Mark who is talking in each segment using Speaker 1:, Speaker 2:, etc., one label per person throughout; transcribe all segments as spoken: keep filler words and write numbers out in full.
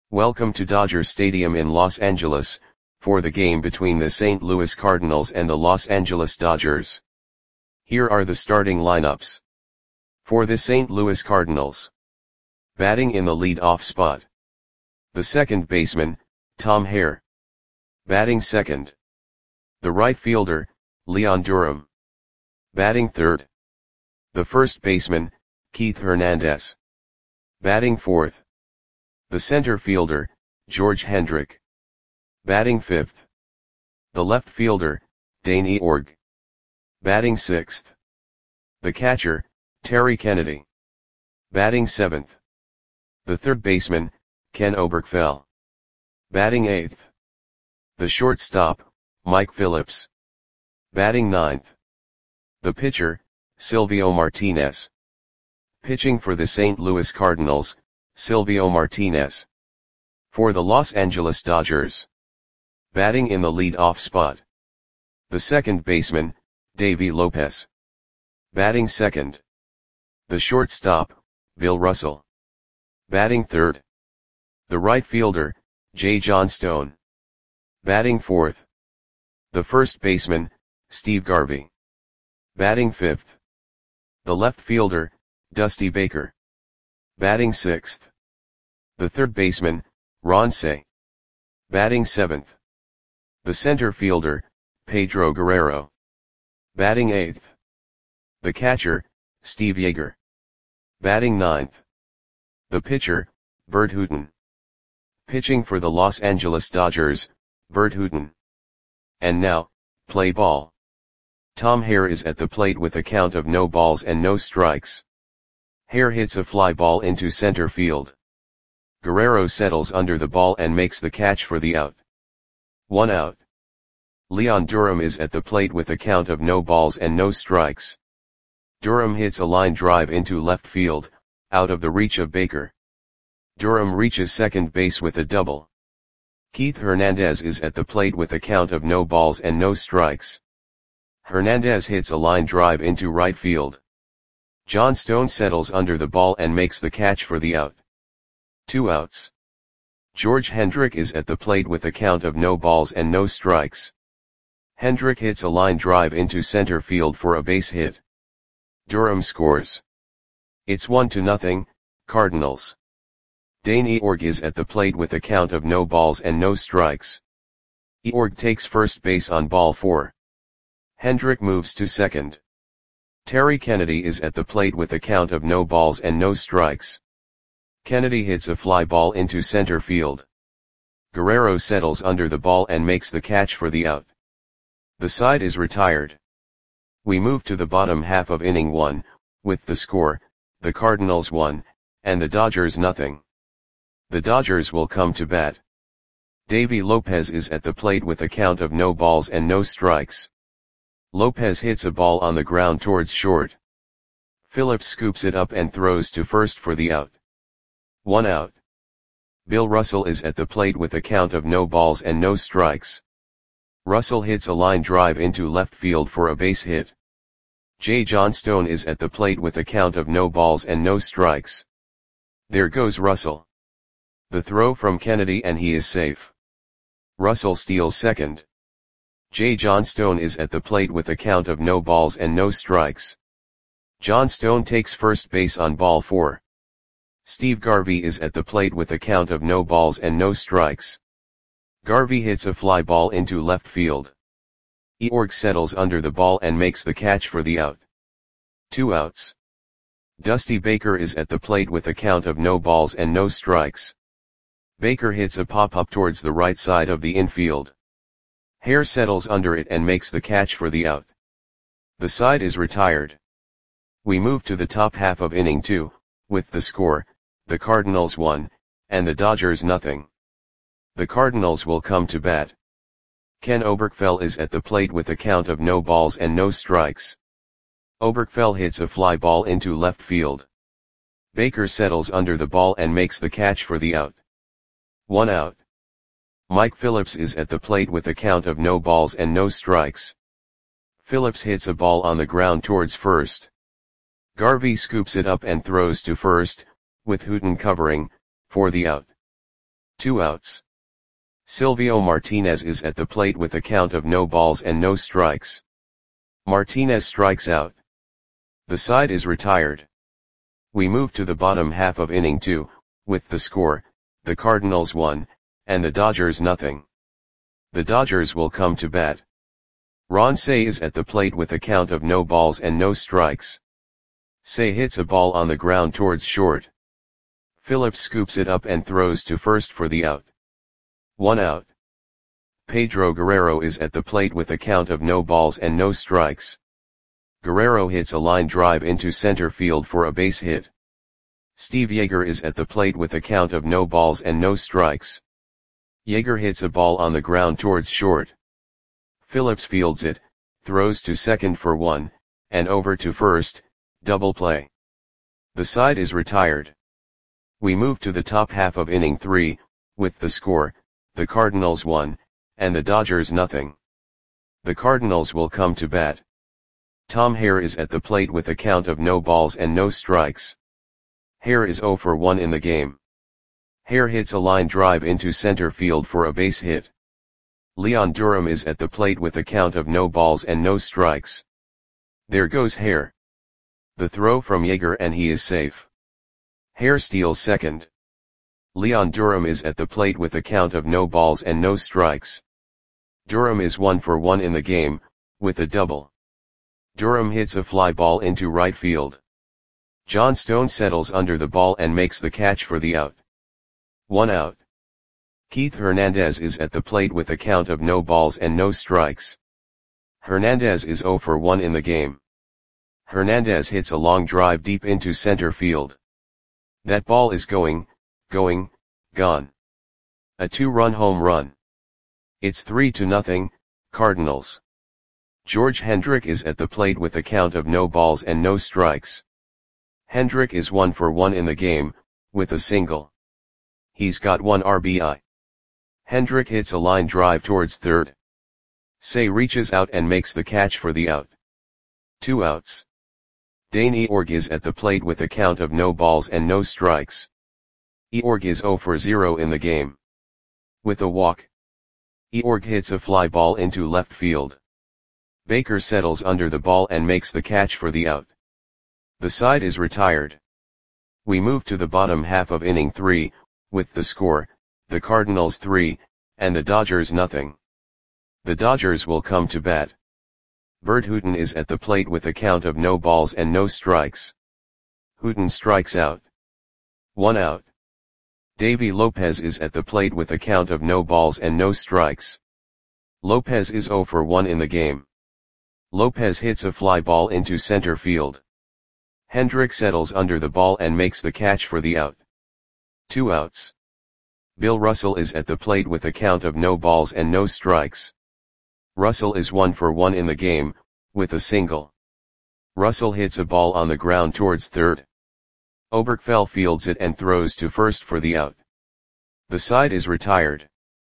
Speaker 1: Welcome to Dodger Stadium in Los Angeles, for the game between the Saint Louis Cardinals and the Los Angeles Dodgers. Here are the starting lineups. For the Saint Louis Cardinals. Batting in the lead-off spot. The second baseman, Tom Hare. Batting second. The right fielder, Leon Durham. Batting third. The first baseman, Keith Hernandez. Batting fourth. The center fielder, George Hendrick. Batting fifth. The left fielder, Dane Eorg. Batting sixth. The catcher, Terry Kennedy. Batting seventh. The third baseman, Ken Oberkfell. Batting eighth. The shortstop, Mike Phillips. Batting ninth. The pitcher, Silvio Martinez. Pitching for the Saint Louis Cardinals, Silvio Martinez. For the Los Angeles Dodgers. Batting in the lead-off spot. The second baseman, Davey Lopez. Batting second. The shortstop, Bill Russell. Batting third. The right fielder, Jay Johnstone. Batting fourth. The first baseman, Steve Garvey. Batting fifth. The left fielder, Dusty Baker. Batting sixth. The third baseman, Ron Cey. Batting seventh. The center fielder, Pedro Guerrero. Batting eighth. The catcher, Steve Yeager. Batting ninth. The pitcher, Bert Hooton. Pitching for the Los Angeles Dodgers, Bert Hooton. And now, play ball. Tom Hare is at the plate with a count of no balls and no strikes. Hare hits a fly ball into center field. Guerrero settles under the ball and makes the catch for the out. One out. Leon Durham is at the plate with a count of no balls and no strikes. Durham hits a line drive into left field, out of the reach of Baker. Durham reaches second base with a double. Keith Hernandez is at the plate with a count of no balls and no strikes. Hernandez hits a line drive into right field. Johnstone settles under the ball and makes the catch for the out. Two outs. George Hendrick is at the plate with a count of no balls and no strikes. Hendrick hits a line drive into center field for a base hit. Durham scores. It's one to nothing, Cardinals. Dane Eorg is at the plate with a count of no balls and no strikes. Eorg takes first base on ball four. Hendrick moves to second. Terry Kennedy is at the plate with a count of no balls and no strikes. Kennedy hits a fly ball into center field. Guerrero settles under the ball and makes the catch for the out. The side is retired. We move to the bottom half of inning one, with the score, the Cardinals one, and the Dodgers nothing. The Dodgers will come to bat. Davey Lopez is at the plate with a count of no balls and no strikes. Lopez hits a ball on the ground towards short. Phillips scoops it up and throws to first for the out. One out. Bill Russell is at the plate with a count of no balls and no strikes. Russell hits a line drive into left field for a base hit. Jay Johnstone is at the plate with a count of no balls and no strikes. There goes Russell. The throw from Kennedy and he is safe. Russell steals second. Jay Johnstone is at the plate with a count of no balls and no strikes. Johnstone takes first base on ball four. Steve Garvey is at the plate with a count of no balls and no strikes. Garvey hits a fly ball into left field. Eorg settles under the ball and makes the catch for the out. Two outs. Dusty Baker is at the plate with a count of no balls and no strikes. Baker hits a pop-up towards the right side of the infield. Hare settles under it and makes the catch for the out. The side is retired. We move to the top half of inning two, with the score, the Cardinals one, and the Dodgers nothing. The Cardinals will come to bat. Ken Oberkfell is at the plate with a count of no balls and no strikes. Oberkfell hits a fly ball into left field. Baker settles under the ball and makes the catch for the out. One out. Mike Phillips is at the plate with a count of no balls and no strikes. Phillips hits a ball on the ground towards first. Garvey scoops it up and throws to first, with Hooton covering, for the out. Two outs. Silvio Martinez is at the plate with a count of no balls and no strikes. Martinez strikes out. The side is retired. We move to the bottom half of inning two, with the score, the Cardinals one, and the Dodgers nothing. The Dodgers will come to bat. Ron Cey is at the plate with a count of no balls and no strikes. Cey hits a ball on the ground towards short. Phillips scoops it up and throws to first for the out. One out. Pedro Guerrero is at the plate with a count of no balls and no strikes. Guerrero hits a line drive into center field for a base hit. Steve Yeager is at the plate with a count of no balls and no strikes. Yeager hits a ball on the ground towards short. Phillips fields it, throws to second for one, and over to first, double play. The side is retired. We move to the top half of inning three, with the score, the Cardinals one, and the Dodgers nothing. The Cardinals will come to bat. Tom Hare is at the plate with a count of no balls and no strikes. Hare is oh for one in the game. Hare hits a line drive into center field for a base hit. Leon Durham is at the plate with a count of no balls and no strikes. There goes Hare. The throw from Yeager and he is safe. Hare steals second. Leon Durham is at the plate with a count of no balls and no strikes. Durham is one for one in the game, with a double. Durham hits a fly ball into right field. John Stone settles under the ball and makes the catch for the out. One out. Keith Hernandez is at the plate with a count of no balls and no strikes. Hernandez is oh for one in the game. Hernandez hits a long drive deep into center field. That ball is going, going, gone. A two-run home run. It's three to nothing, Cardinals. George Hendrick is at the plate with a count of no balls and no strikes. Hendrick is one for one in the game, with a single. He's got one R B I. Hendrick hits a line drive towards third. Cey reaches out and makes the catch for the out. Two outs. Dane Eorg is at the plate with a count of no balls and no strikes. Eorg is oh for zero in the game. With a walk. Eorg hits a fly ball into left field. Baker settles under the ball and makes the catch for the out. The side is retired. We move to the bottom half of inning three, with the score, the Cardinals three, and the Dodgers nothing. The Dodgers will come to bat. Bert Hooton is at the plate with a count of no balls and no strikes. Hooton strikes out. One out. Davy Lopez is at the plate with a count of no balls and no strikes. Lopez is oh for one in the game. Lopez hits a fly ball into center field. Hendrick settles under the ball and makes the catch for the out. Two outs. Bill Russell is at the plate with a count of no balls and no strikes. Russell is one for one in the game, with a single. Russell hits a ball on the ground towards third. Oberkfell fields it and throws to first for the out. The side is retired.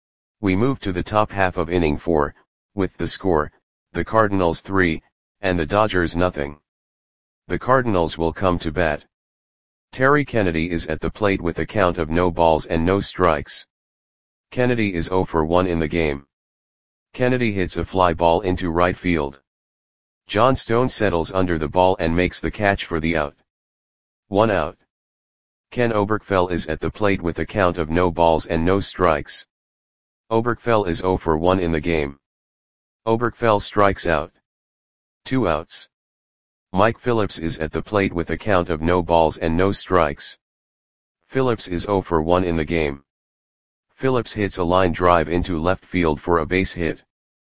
Speaker 1: We move to the top half of inning four, with the score, the Cardinals three, and the Dodgers nothing. The Cardinals will come to bat. Terry Kennedy is at the plate with a count of no balls and no strikes. Kennedy is oh for one in the game. Kennedy hits a fly ball into right field. John Stone settles under the ball and makes the catch for the out. One out. Ken Oberkfell is at the plate with a count of no balls and no strikes. Oberkfell is oh for one in the game. Oberkfell strikes out. Two outs. Mike Phillips is at the plate with a count of no balls and no strikes. Phillips is oh for one in the game. Phillips hits a line drive into left field for a base hit.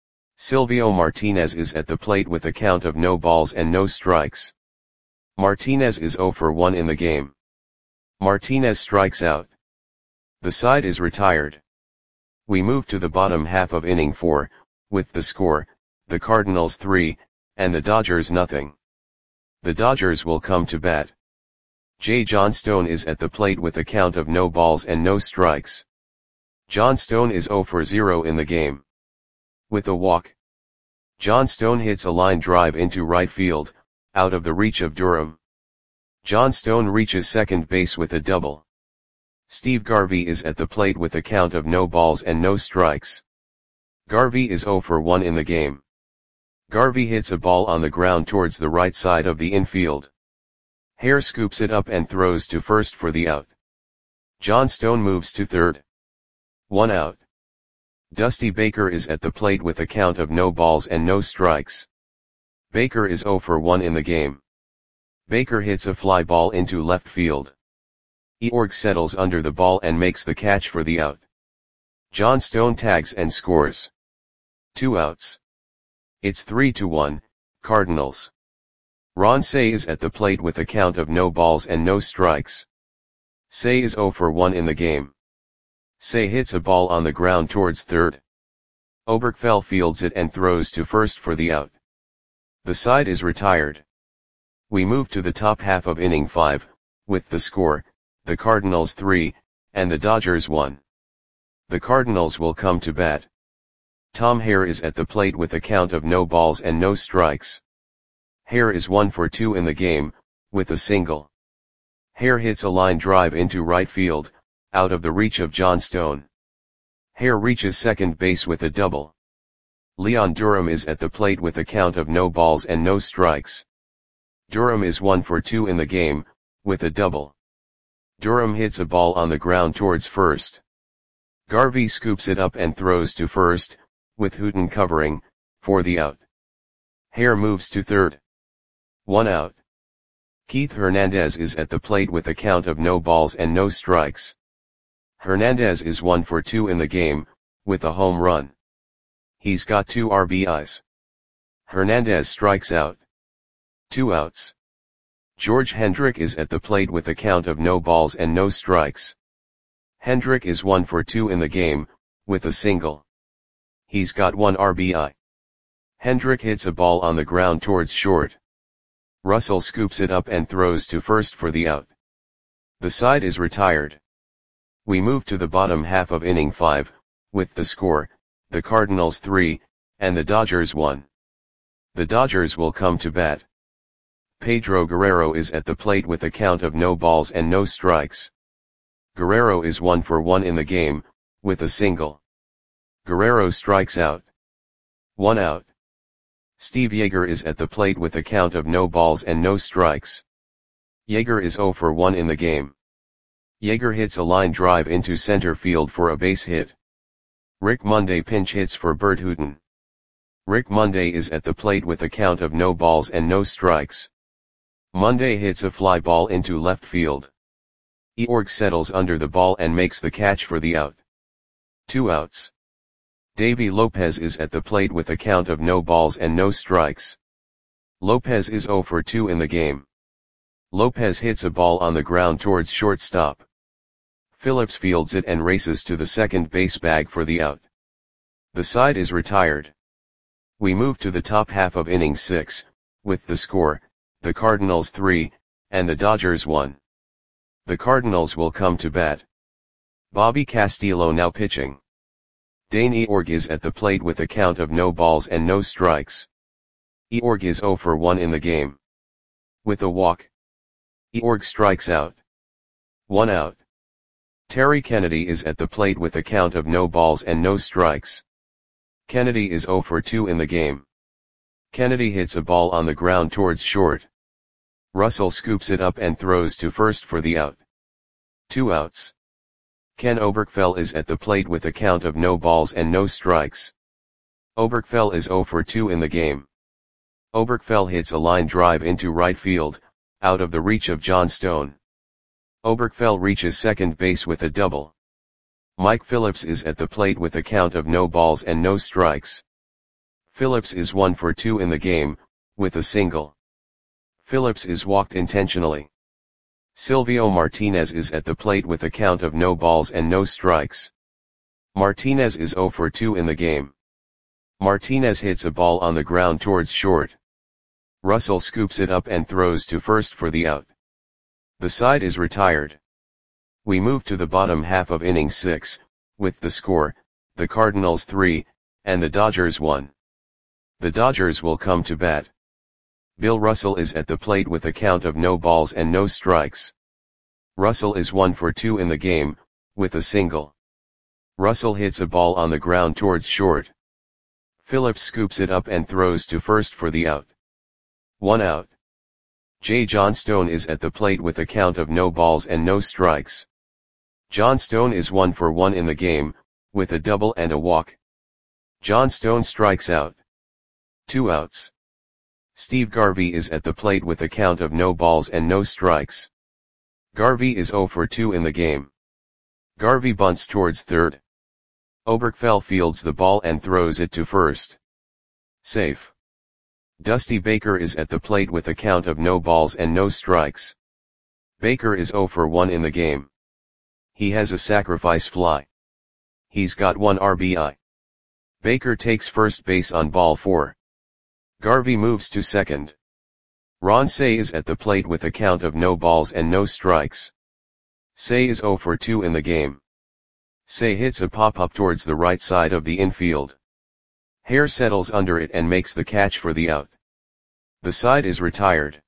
Speaker 1: Silvio Martinez is at the plate with a count of no balls and no strikes. Martinez is oh for one in the game. Martinez strikes out. The side is retired. We move to the bottom half of inning four, with the score, the Cardinals three, and the Dodgers nothing. The Dodgers will come to bat. J. John Stone is at the plate with a count of no balls and no strikes. John Stone is oh for zero in the game. With a walk. John Stone hits a line drive into right field, out of the reach of Durham. John Stone reaches second base with a double. Steve Garvey is at the plate with a count of no balls and no strikes. Garvey is zero for one in the game. Garvey hits a ball on the ground towards the right side of the infield. Hare scoops it up and throws to first for the out. John Stone moves to third. One out. Dusty Baker is at the plate with a count of no balls and no strikes. Baker is zero for one in the game. Baker hits a fly ball into left field. Eorg settles under the ball and makes the catch for the out. John Stone tags and scores. Two outs. It's three to one, Cardinals. Ron Cey is at the plate with a count of no balls and no strikes. Cey is zero for one in the game. Cey hits a ball on the ground towards third. Oberkfell fields it and throws to first for the out. The side is retired. We move to the top half of inning five, with the score, the Cardinals three, and the Dodgers one. The Cardinals will come to bat. Tom Hare is at the plate with a count of no balls and no strikes. Hare is one for two in the game, with a single. Hare hits a line drive into right field, out of the reach of John Stone. Hare reaches second base with a double. Leon Durham is at the plate with a count of no balls and no strikes. Durham is one for two in the game, with a double. Durham hits a ball on the ground towards first. Garvey scoops it up and throws to first, with Hooton covering, for the out. Hare moves to third. One out. Keith Hernandez is at the plate with a count of no balls and no strikes. Hernandez is one for two in the game, with a home run. He's got two R B Is. Hernandez strikes out. Two outs. George Hendrick is at the plate with a count of no balls and no strikes. Hendrick is one for two in the game, with a single. He's got one R B I. Hendrick hits a ball on the ground towards short. Russell scoops it up and throws to first for the out. The side is retired. We move to the bottom half of inning five, with the score, the Cardinals three, and the Dodgers one. The Dodgers will come to bat. Pedro Guerrero is at the plate with a count of no balls and no strikes. Guerrero is one for one in the game, with a single. Guerrero strikes out. One out. Steve Yeager is at the plate with a count of no balls and no strikes. Yeager is zero for one in the game. Yeager hits a line drive into center field for a base hit. Rick Monday pinch hits for Bert Hooton. Rick Monday is at the plate with a count of no balls and no strikes. Monday hits a fly ball into left field. Eorg settles under the ball and makes the catch for the out. Two outs. Davy Lopez is at the plate with a count of no balls and no strikes. Lopez is zero for two in the game. Lopez hits a ball on the ground towards shortstop. Phillips fields it and races to the second base bag for the out. The side is retired. We move to the top half of inning six, with the score, the Cardinals three, and the Dodgers one. The Cardinals will come to bat. Bobby Castillo now pitching. Dane Eorg is at the plate with a count of no balls and no strikes. Eorg is zero for one in the game. With a walk. Eorg strikes out. One out. Terry Kennedy is at the plate with a count of no balls and no strikes. Kennedy is zero for two in the game. Kennedy hits a ball on the ground towards short. Russell scoops it up and throws to first for the out. Two outs. Ken Oberkfell is at the plate with a count of no balls and no strikes. Oberkfell is zero for two in the game. Oberkfell hits a line drive into right field, out of the reach of John Stone. Oberkfell reaches second base with a double. Mike Phillips is at the plate with a count of no balls and no strikes. Phillips is one for two in the game, with a single. Phillips is walked intentionally. Silvio Martinez is at the plate with a count of no balls and no strikes. Martinez is zero for two in the game. Martinez hits a ball on the ground towards short. Russell scoops it up and throws to first for the out. The side is retired. We move to the bottom half of inning six, with the score, the Cardinals three, and the Dodgers one. The Dodgers will come to bat. Bill Russell is at the plate with a count of no balls and no strikes. Russell is one for two in the game, with a single. Russell hits a ball on the ground towards short. Phillips scoops it up and throws to first for the out. One out. J. Johnstone is at the plate with a count of no balls and no strikes. Johnstone is one for one in the game, with a double and a walk. Johnstone strikes out. Two outs. Steve Garvey is at the plate with a count of no balls and no strikes. Garvey is zero for two in the game. Garvey bunts towards third. Oberkfell fields the ball and throws it to first. Safe. Dusty Baker is at the plate with a count of no balls and no strikes. Baker is zero for one in the game. He has a sacrifice fly. He's got one R B I. Baker takes first base on ball four. Garvey moves to second. Ron Cey is at the plate with a count of no balls and no strikes. Cey is zero for two in the game. Cey hits a pop-up towards the right side of the infield. Hare settles under it and makes the catch for the out. The side is retired.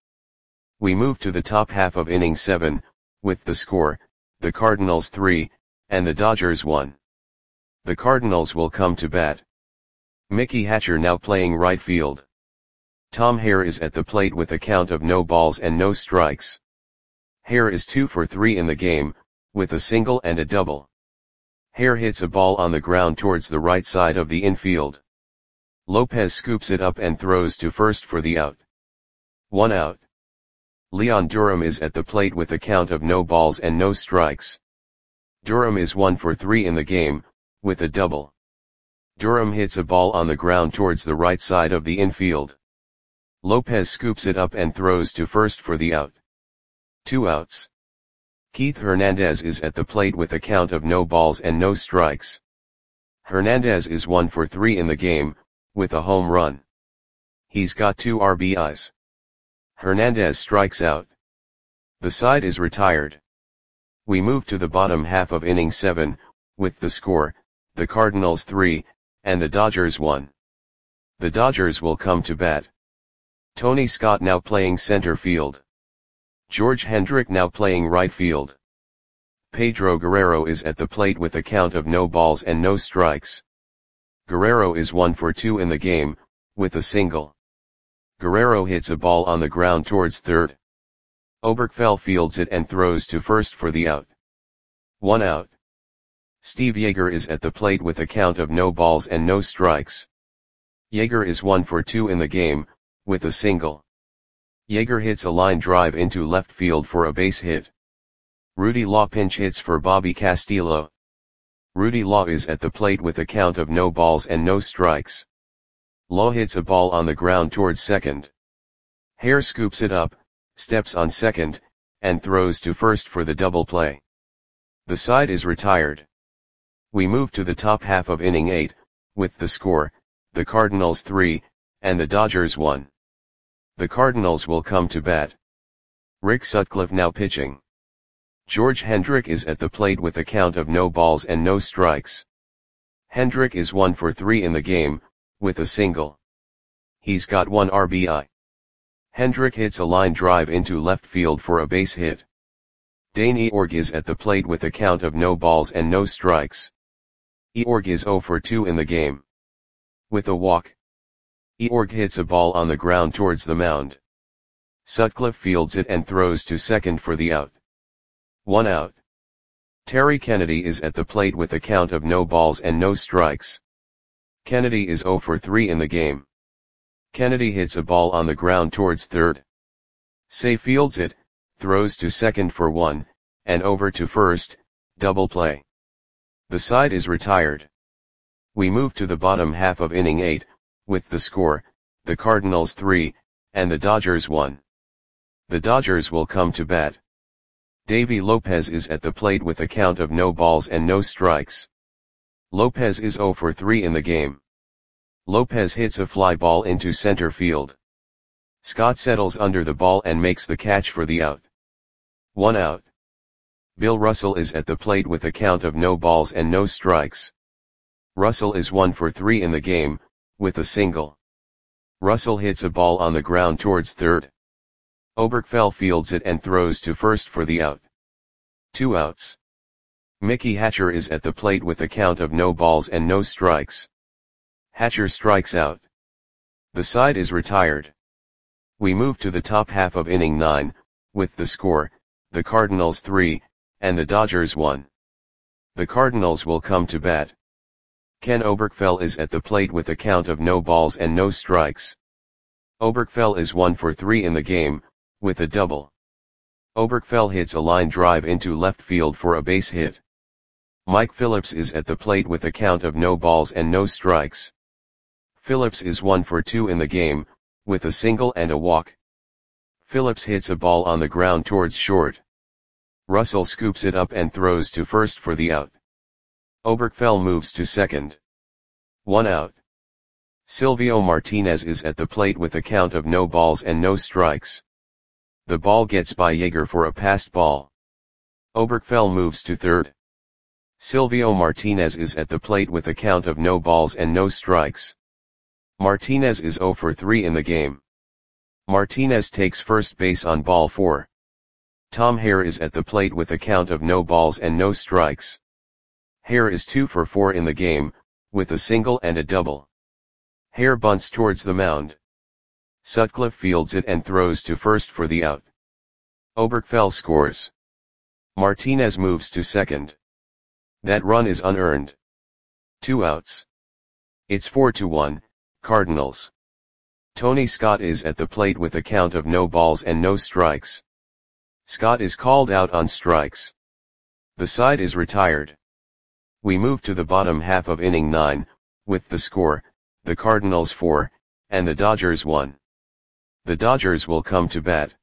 Speaker 1: We move to the top half of inning seven, with the score, the Cardinals three, and the Dodgers one. The Cardinals will come to bat. Mickey Hatcher now playing right field. Tom Hare is at the plate with a count of no balls and no strikes. Hare is two for three in the game, with a single and a double. Hare hits a ball on the ground towards the right side of the infield. Lopez scoops it up and throws to first for the out. One out. Leon Durham is at the plate with a count of no balls and no strikes. Durham is one for three in the game, with a double. Durham hits a ball on the ground towards the right side of the infield. Lopez scoops it up and throws to first for the out. Two outs. Keith Hernandez is at the plate with a count of no balls and no strikes. Hernandez is one for three in the game, with a home run. He's got two R B Is. Hernandez strikes out. The side is retired. We move to the bottom half of inning seven, with the score, the Cardinals three, and the Dodgers one. The Dodgers will come to bat. Tony Scott now playing center field. George Hendrick now playing right field. Pedro Guerrero is at the plate with a count of no balls and no strikes. Guerrero is one for two in the game, with a single. Guerrero hits a ball on the ground towards third. Oberkfell fields it and throws to first for the out. One out. Steve Yeager is at the plate with a count of no balls and no strikes. Yeager is one for two in the game, with a single. Yeager hits a line drive into left field for a base hit. Rudy Law pinch hits for Bobby Castillo. Rudy Law is at the plate with a count of no balls and no strikes. Law hits a ball on the ground towards second. Hare scoops it up, steps on second, and throws to first for the double play. The side is retired. We move to the top half of inning eight, with the score, the Cardinals three, and the Dodgers one. The Cardinals will come to bat. Rick Sutcliffe now pitching. George Hendrick is at the plate with a count of no balls and no strikes. Hendrick is one for three in the game, with a single. He's got one R B I. Hendrick hits a line drive into left field for a base hit. Dane Eorg is at the plate with a count of no balls and no strikes. Eorg is zero for two in the game. With a walk. Eorg hits a ball on the ground towards the mound. Sutcliffe fields it and throws to second for the out. One out. Terry Kennedy is at the plate with a count of no balls and no strikes. Kennedy is zero for three in the game. Kennedy hits a ball on the ground towards third. Cey fields it, throws to second for one, and over to first, double play. The side is retired. We move to the bottom half of inning eight, with the score, the Cardinals three, and the Dodgers one. The Dodgers will come to bat. Davy Lopez is at the plate with a count of no balls and no strikes. Lopez is zero for three in the game. Lopez hits a fly ball into center field. Scott settles under the ball and makes the catch for the out. One out. Bill Russell is at the plate with a count of no balls and no strikes. Russell is one for three in the game, with a single. Russell hits a ball on the ground towards third. Oberkfell fields it and throws to first for the out. Two outs. Mickey Hatcher is at the plate with a count of no balls and no strikes. Hatcher strikes out. The side is retired. We move to the top half of inning nine, with the score, the Cardinals three, and the Dodgers one. The Cardinals will come to bat. Ken Oberkfell is at the plate with a count of no balls and no strikes. Oberkfell is one for three in the game, with a double. Oberkfell hits a line drive into left field for a base hit. Mike Phillips is at the plate with a count of no balls and no strikes. Phillips is one for two in the game, with a single and a walk. Phillips hits a ball on the ground towards short. Russell scoops it up and throws to first for the out. Oberkfell moves to second. One out. Silvio Martinez is at the plate with a count of no balls and no strikes. The ball gets by Yeager for a passed ball. Oberkfell moves to third. Silvio Martinez is at the plate with a count of no balls and no strikes. Martinez is zero for three in the game. Martinez takes first base on ball four. Tom Hare is at the plate with a count of no balls and no strikes. Hare is two for four in the game, with a single and a double. Hare bunts towards the mound. Sutcliffe fields it and throws to first for the out. Oberkfell scores. Martinez moves to second. That run is unearned. Two outs. It's four to one, Cardinals. Tony Scott is at the plate with a count of no balls and no strikes. Scott is called out on strikes. The side is retired. We move to the bottom half of inning nine, with the score, the Cardinals four, and the Dodgers one. The Dodgers will come to bat.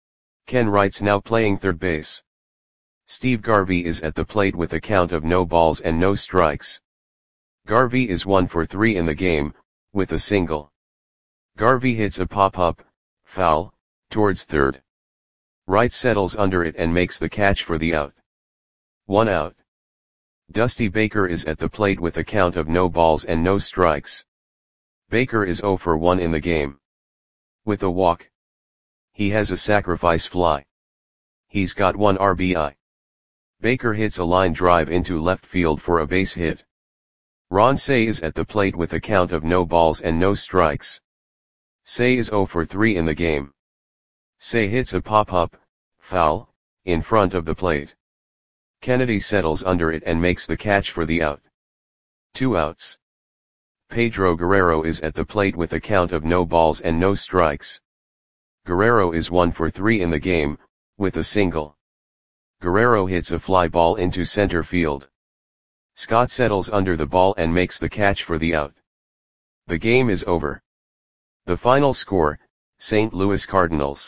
Speaker 1: Ken Wright's now playing third base. Steve Garvey is at the plate with a count of no balls and no strikes. Garvey is one for three in the game, with a single. Garvey hits a pop-up, foul, towards third. Wright settles under it and makes the catch for the out. One out. Dusty Baker is at the plate with a count of no balls and no strikes. Baker is zero for one in the game. With a walk. He has a sacrifice fly. He's got one R B I. Baker hits a line drive into left field for a base hit. Ron Cey is at the plate with a count of no balls and no strikes. Cey is zero for three in the game. Cey hits a pop-up, foul, in front of the plate. Kennedy settles under it and makes the catch for the out. Two outs. Pedro Guerrero is at the plate with a count of no balls and no strikes. Guerrero is one for three in the game, with a single. Guerrero hits a fly ball into center field. Scott settles under the ball and makes the catch for the out. The game is over. The final score, Saint Louis Cardinals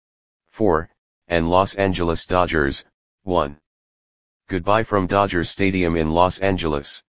Speaker 1: four, and Los Angeles Dodgers one. Goodbye from Dodger Stadium in Los Angeles.